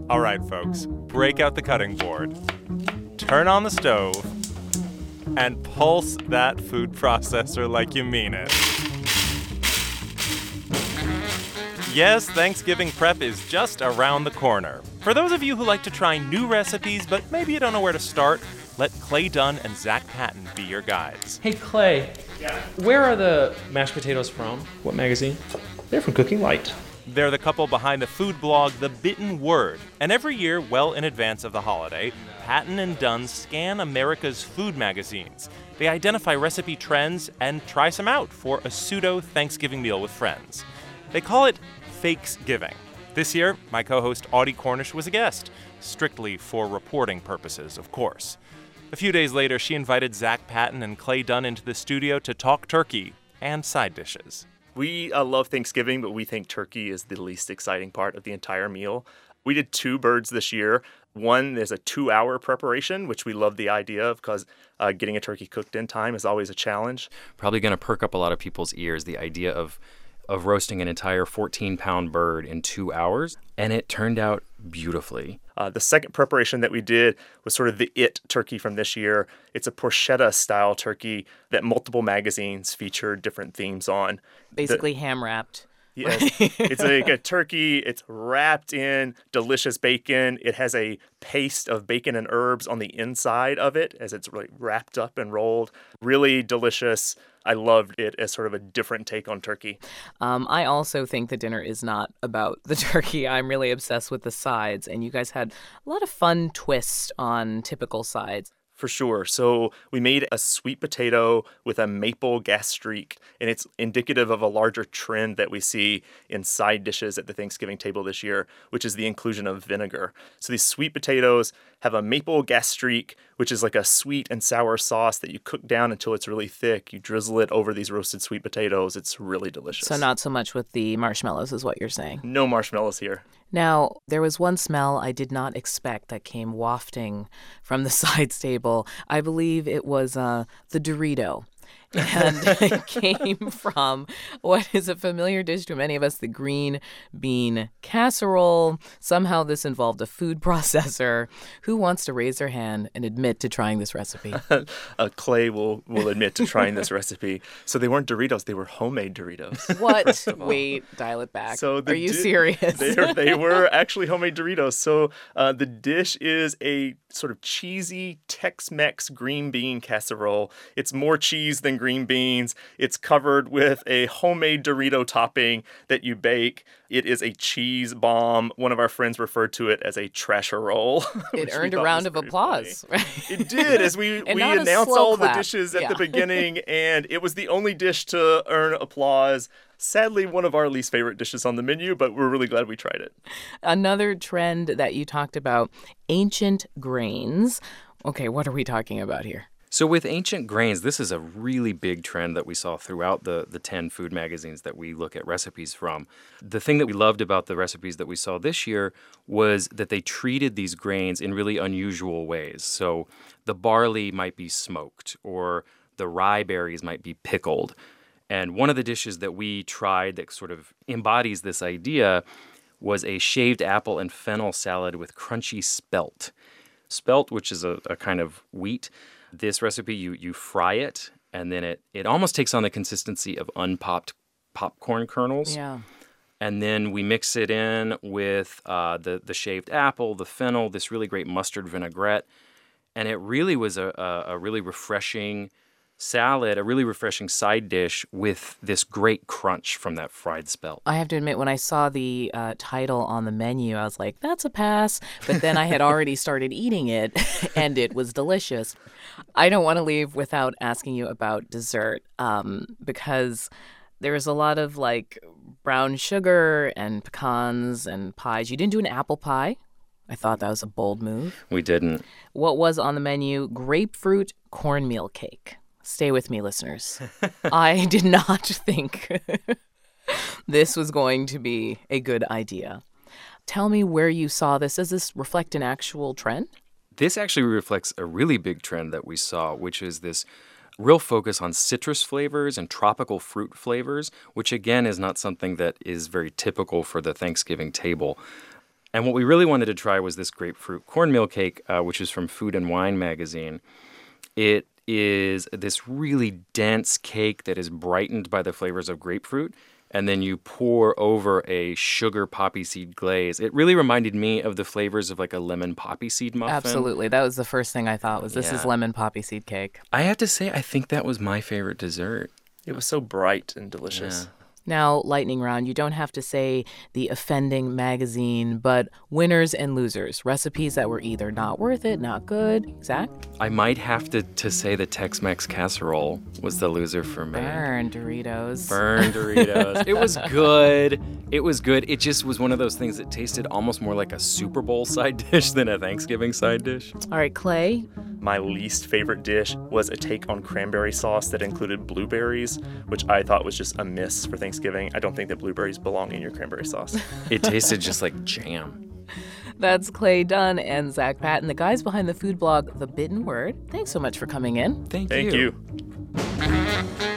All right, folks, break out the cutting board, turn on the stove, and pulse that food processor like you mean it. Yes, Thanksgiving prep is just around the corner. For those of you who like to try new recipes, but maybe you don't know where to start, let Clay Dunn and Zach Patton be your guides. Hey, Clay. Yeah. Where are the mashed potatoes from? What magazine? They're from Cooking Light. They're the couple behind the food blog The Bitten Word. And every year, well in advance of the holiday, Patton and Dunn scan America's food magazines. They identify recipe trends and try some out for a pseudo-Thanksgiving meal with friends. They call it Fakesgiving. This year, my co-host Audie Cornish was a guest, strictly for reporting purposes, of course. A few days later, she invited Zach Patton and Clay Dunn into the studio to talk turkey and side dishes. We love Thanksgiving, but we think turkey is the least exciting part of the entire meal. We did 2 birds this year. One, there's a 2-hour preparation, which we love the idea of because getting a turkey cooked in time is always a challenge. Probably going to perk up a lot of people's ears, the idea of roasting an entire 14-pound bird in 2 hours, and it turned out beautifully. The second preparation that we did was sort of the it turkey from this year. It's a porchetta-style turkey that multiple magazines feature different themes on. Basically ham-wrapped. Yes, it's like a turkey. It's wrapped in delicious bacon. It has a paste of bacon and herbs on the inside of it as it's really wrapped up and rolled. Really delicious. I loved it as sort of a different take on turkey. I also think the dinner is not about the turkey. I'm really obsessed with the sides, and you guys had a lot of fun twists on typical sides. For sure. So we made a sweet potato with a maple gastrique, and it's indicative of a larger trend that we see in side dishes at the Thanksgiving table this year, which is the inclusion of vinegar. So these sweet potatoes have a maple gastrique, which is like a sweet and sour sauce that you cook down until it's really thick. You drizzle it over these roasted sweet potatoes. It's really delicious. So not so much with the marshmallows is what you're saying. No marshmallows here. Now, there was one smell I did not expect that came wafting from the sides table. I believe it was the Dorito. And it came from what is a familiar dish to many of us, the green bean casserole. Somehow this involved a food processor. Who wants to raise their hand and admit to trying this recipe? Clay will admit to trying this recipe. So they weren't Doritos, they were homemade Doritos. What? Wait, dial it back. So Are you serious? They were actually homemade Doritos. So the dish is a sort of cheesy Tex-Mex green bean casserole. It's more cheese than green beans. It's covered with a homemade Dorito topping that you bake. It is a cheese bomb. One of our friends referred to it as a trasher roll. It earned a round of applause. It did, as we announced all the dishes at the beginning, and it was the only dish to earn applause. Sadly, one of our least favorite dishes on the menu, but we're really glad we tried it. Another trend that you talked about, ancient grains. Okay, what are we talking about here? So with ancient grains, this is a really big trend that we saw throughout the 10 food magazines that we look at recipes from. The thing that we loved about the recipes that we saw this year was that they treated these grains in really unusual ways. So the barley might be smoked, or the rye berries might be pickled. And one of the dishes that we tried that sort of embodies this idea was a shaved apple and fennel salad with crunchy spelt. Spelt, which is a kind of wheat. This recipe, you fry it, and then it almost takes on the consistency of unpopped popcorn kernels. Yeah. And then we mix it in with the shaved apple, the fennel, this really great mustard vinaigrette. And it really was a really refreshing salad, a really refreshing side dish with this great crunch from that fried spelt. I have to admit, when I saw the title on the menu, I was like, that's a pass. But then I had already started eating it, and it was delicious. I don't want to leave without asking you about dessert, because there's a lot of like brown sugar and pecans and pies. You didn't do an apple pie. I thought that was a bold move. We didn't. What was on the menu? Grapefruit cornmeal cake. Stay with me, listeners. I did not think this was going to be a good idea. Tell me where you saw this. Does this reflect an actual trend? This actually reflects a really big trend that we saw, which is this real focus on citrus flavors and tropical fruit flavors, which again is not something that is very typical for the Thanksgiving table. And what we really wanted to try was this grapefruit cornmeal cake, which is from Food and Wine magazine. It is this really dense cake that is brightened by the flavors of grapefruit, and then you pour over a sugar poppy seed glaze. It really reminded me of the flavors of like a lemon poppy seed muffin. Absolutely. That was the first thing I thought was this is Yeah. lemon poppy seed cake. I have to say, I think that was my favorite dessert. It was so bright and delicious. Now, lightning round, you don't have to say the offending magazine, but winners and losers, recipes that were either not worth it, not good. Zach? I might have to say the Tex-Mex casserole was the loser for me. Burn Doritos. Burn Doritos. It was good. It was good. It just was one of those things that tasted almost more like a Super Bowl side dish than a Thanksgiving side dish. All right, Clay. My least favorite dish was a take on cranberry sauce that included blueberries, which I thought was just a miss for Thanksgiving. I don't think that blueberries belong in your cranberry sauce. It tasted just like jam. That's Clay Dunn and Zach Patton, the guys behind the food blog The Bitten Word. Thanks so much for coming in. Thank Thank you.